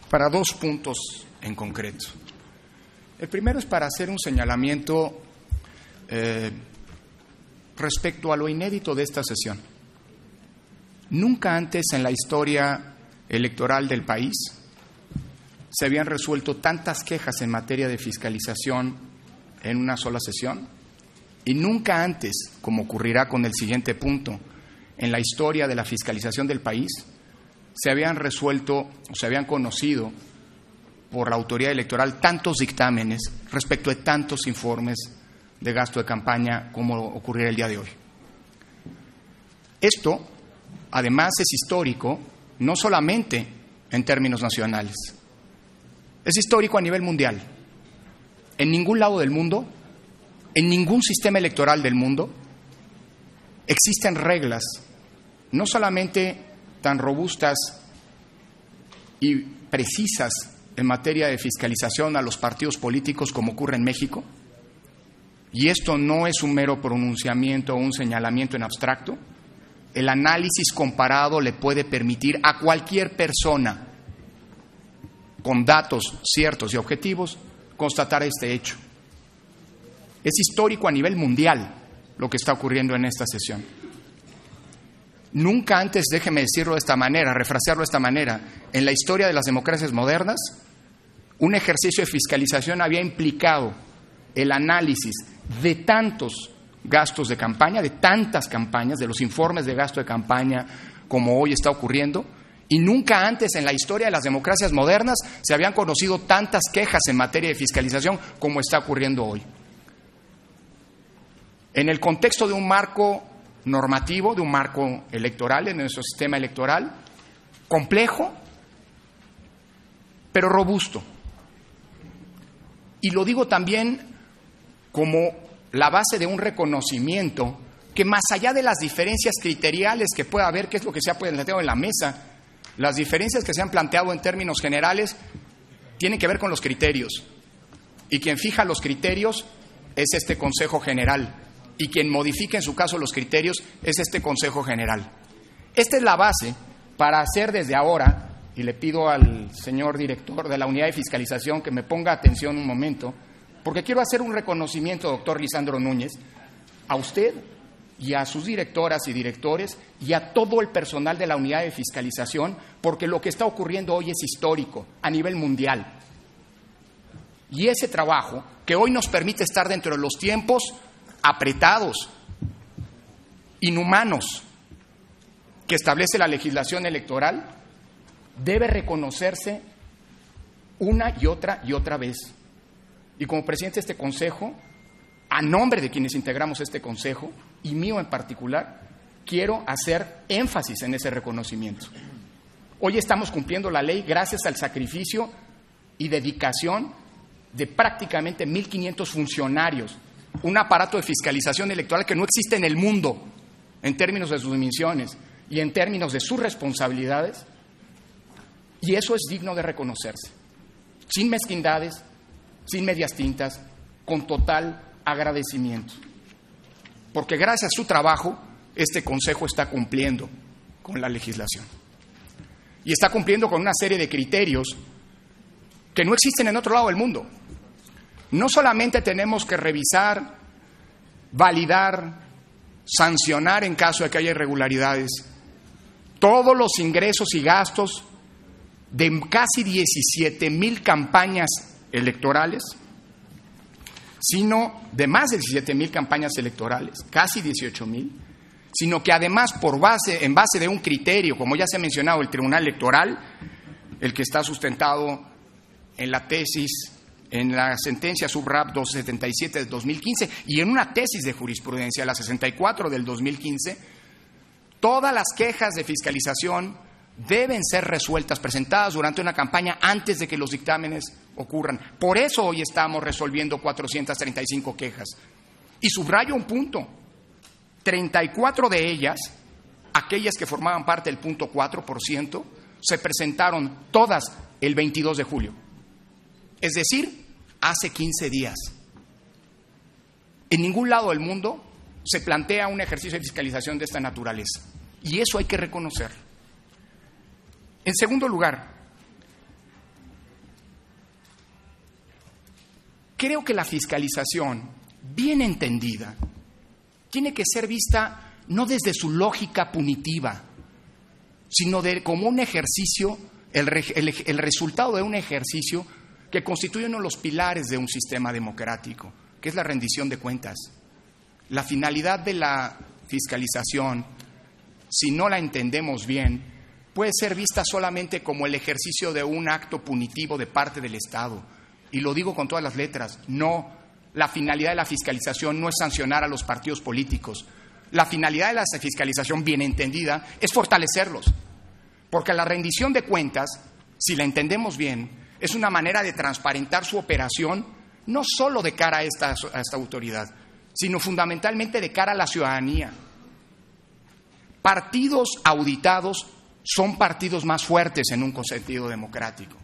para dos puntos en concreto. El primero es para hacer un señalamiento respecto a lo inédito de esta sesión. Nunca antes en la historia electoral del país se habían resuelto tantas quejas en materia de fiscalización en una sola sesión, y nunca antes, como ocurrirá con el siguiente punto, en la historia de la fiscalización del país, se habían resuelto o se habían conocido por la autoridad electoral tantos dictámenes respecto de tantos informes de gasto de campaña como ocurrirá el día de hoy. Esto, además, es histórico no solamente en términos nacionales, es histórico a nivel mundial. En ningún lado del mundo, en ningún sistema electoral del mundo, existen reglas no solamente tan robustas y precisas en materia de fiscalización a los partidos políticos como ocurre en México. Y esto no es un mero pronunciamiento o un señalamiento en abstracto. El análisis comparado le puede permitir a cualquier persona con datos ciertos y objetivos constatar este hecho. Es histórico a nivel mundial lo que está ocurriendo en esta sesión. Nunca antes, déjeme decirlo de esta manera, refrasearlo de esta manera, en la historia de las democracias modernas, un ejercicio de fiscalización había implicado el análisis de tantos gastos de campaña, de tantas campañas, de los informes de gasto de campaña como hoy está ocurriendo, y nunca antes en la historia de las democracias modernas se habían conocido tantas quejas en materia de fiscalización como está ocurriendo hoy. En el contexto de un marco normativo, de un marco electoral, en nuestro sistema electoral, complejo, pero robusto. Y lo digo también como la base de un reconocimiento que, más allá de las diferencias criteriales que pueda haber, que es lo que se ha planteado en la mesa, las diferencias que se han planteado en términos generales tienen que ver con los criterios. Y quien fija los criterios es este Consejo General. Y quien modifica en su caso los criterios es este Consejo General. Esta es la base para hacer desde ahora, y le pido al señor director de la Unidad de Fiscalización que me ponga atención un momento, porque quiero hacer un reconocimiento, doctor Lisandro Núñez, a usted y a sus directoras y directores y a todo el personal de la Unidad de Fiscalización, porque lo que está ocurriendo hoy es histórico a nivel mundial. Y ese trabajo, que hoy nos permite estar dentro de los tiempos apretados, inhumanos, que establece la legislación electoral, debe reconocerse una y otra vez. Y como presidente de este Consejo, a nombre de quienes integramos este Consejo, y mío en particular, quiero hacer énfasis en ese reconocimiento. Hoy estamos cumpliendo la ley gracias al sacrificio y dedicación de prácticamente 1.500 funcionarios, un aparato de fiscalización electoral que no existe en el mundo en términos de sus dimensiones y en términos de sus responsabilidades, y eso es digno de reconocerse, sin mezquindades, sin medias tintas, con total agradecimiento, porque gracias a su trabajo este Consejo está cumpliendo con la legislación y está cumpliendo con una serie de criterios que no existen en otro lado del mundo. No solamente tenemos que revisar, validar, sancionar en caso de que haya irregularidades todos los ingresos y gastos de casi 17,000 campañas electorales, sino de más de 17,000 campañas electorales, casi 18,000, sino que además en base de un criterio, como ya se ha mencionado, el Tribunal Electoral, el que está sustentado en la tesis, en la sentencia subrap 277 del 2015 y en una tesis de jurisprudencia, la 64 del 2015, todas las quejas de fiscalización deben ser resueltas, presentadas durante una campaña antes de que los dictámenes ocurran. Por eso hoy estamos resolviendo 435 quejas. Y subrayo un punto, 34 de ellas, aquellas que formaban parte del punto 4%, se presentaron todas el 22 de julio. Es decir, hace 15 días. En ningún lado del mundo se plantea un ejercicio de fiscalización de esta naturaleza. Y eso hay que reconocerlo. En segundo lugar, Creo que la fiscalización, bien entendida, tiene que ser vista no desde su lógica punitiva, sino como un ejercicio, el resultado de un ejercicio que constituye uno de los pilares de un sistema democrático, que es la rendición de cuentas. La finalidad de la fiscalización, si no la entendemos bien, puede ser vista solamente como el ejercicio de un acto punitivo de parte del Estado. Y lo digo con todas las letras, no, la finalidad de la fiscalización no es sancionar a los partidos políticos. La finalidad de la fiscalización, bien entendida, es fortalecerlos. Porque la rendición de cuentas, si la entendemos bien, es una manera de transparentar su operación, no solo de cara a esta autoridad, sino fundamentalmente de cara a la ciudadanía. Partidos auditados son partidos más fuertes en un sentido democrático.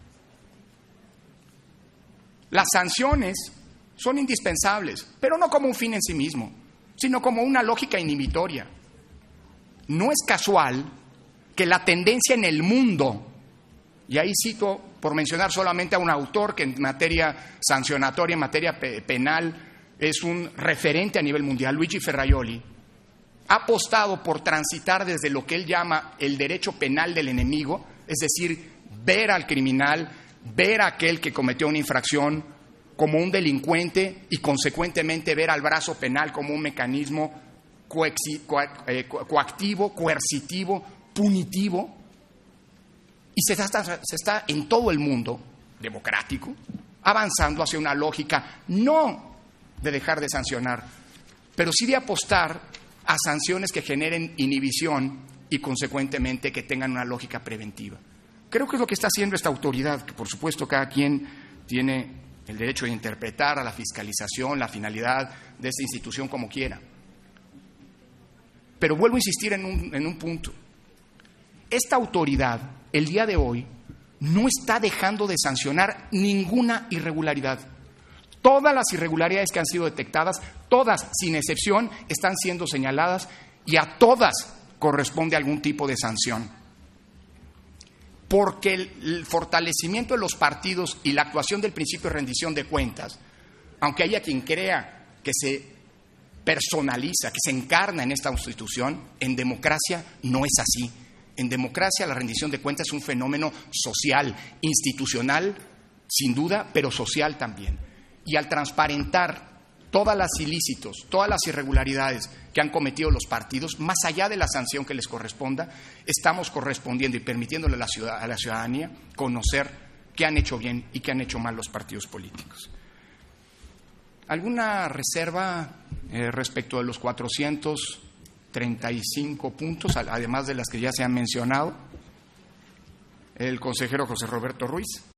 Las sanciones son indispensables, pero no como un fin en sí mismo, sino como una lógica inhibitoria. No es casual que la tendencia en el mundo, y ahí cito por mencionar solamente a un autor que en materia sancionatoria, en materia penal, es un referente a nivel mundial, Luigi Ferraioli, ha apostado por transitar desde lo que él llama el derecho penal del enemigo, es decir, ver al criminal, ver a aquel que cometió una infracción como un delincuente y consecuentemente ver al brazo penal como un mecanismo coactivo, coercitivo, punitivo, y se está en todo el mundo democrático avanzando hacia una lógica no de dejar de sancionar, pero sí de apostar a sanciones que generen inhibición y consecuentemente que tengan una lógica preventiva. Creo que es lo que está haciendo esta autoridad, que por supuesto cada quien tiene el derecho de interpretar a la fiscalización, la finalidad de esta institución como quiera. Pero vuelvo a insistir en un punto. Esta autoridad, el día de hoy, no está dejando de sancionar ninguna irregularidad. Todas las irregularidades que han sido detectadas, todas, sin excepción, están siendo señaladas y a todas corresponde algún tipo de sanción. Porque el fortalecimiento de los partidos y la actuación del principio de rendición de cuentas, aunque haya quien crea que se personaliza, que se encarna en esta institución, en democracia no es así. En democracia la rendición de cuentas es un fenómeno social, institucional, sin duda, pero social también. Y al transparentar todas las ilícitos, todas las irregularidades que han cometido los partidos, más allá de la sanción que les corresponda, estamos correspondiendo y permitiéndole a la ciudadanía conocer qué han hecho bien y qué han hecho mal los partidos políticos. ¿Alguna reserva respecto de los 435 puntos, además de las que ya se han mencionado? El consejero José Roberto Ruiz.